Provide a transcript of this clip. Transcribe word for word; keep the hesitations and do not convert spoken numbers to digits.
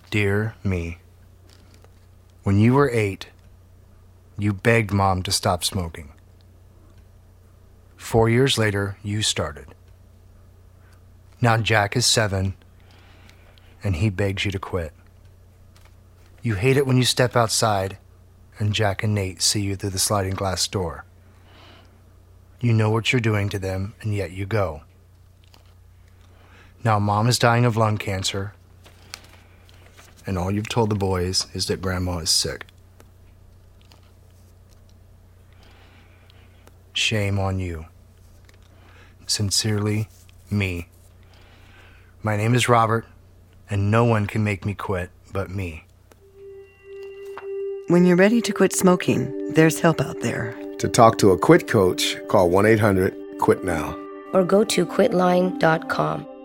Dear me. When you were eight, you begged Mom to stop smoking. Four years later, you started. Now Jack is seven, and he begs you to quit. You hate it when you step outside and Jack and Nate see you through the sliding glass door. You know what you're doing to them, and yet you go. Now Mom is dying of lung cancer, and all you've told the boys is that Grandma is sick. Shame on you. Sincerely, me. My name is Robert, and no one can make me quit but me. When you're ready to quit smoking, there's help out there. To talk to a quit coach, call one eight hundred quit now. Or go to quitline dot com.